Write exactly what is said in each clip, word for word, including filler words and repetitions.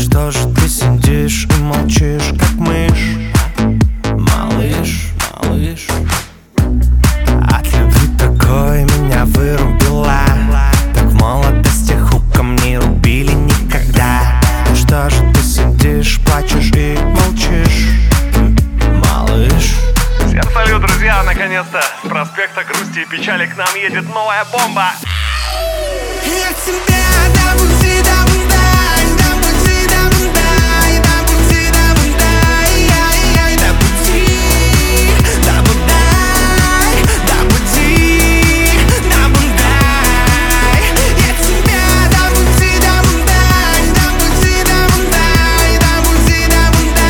Что же ты сидишь и молчишь, как мышь? Малыш, малыш. От любви такой меня вырубила. Так в молодости хуком не рубили никогда. Что же ты сидишь, плачешь и молчишь, малыш? Всем салют, друзья! Наконец-то с проспекта грусти и печали к нам едет новая бомба! Я тебя до пути, до пути, до пути, до пути, до пути, до пути, до пути, до пути, до пути, до пути. Я тебя до пути, до пути, до пути, до пути, до пути, до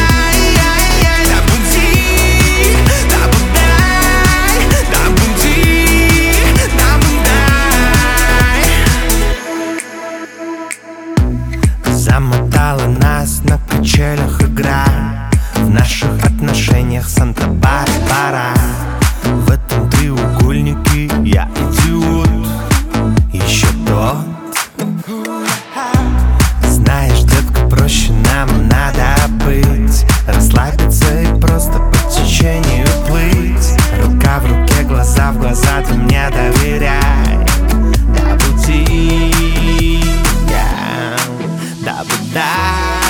пути, до пути, до пути, до пути. Замотала нас на качелях игра. В наших отношениях Санта-Барбара. В этом треугольнике я идиот. Еще тот. Знаешь, детка, проще нам надо быть. Расслабиться и просто по течению плыть. Рука в руке, глаза в глаза, ты мне доверяй. До пути, yeah. Да, да.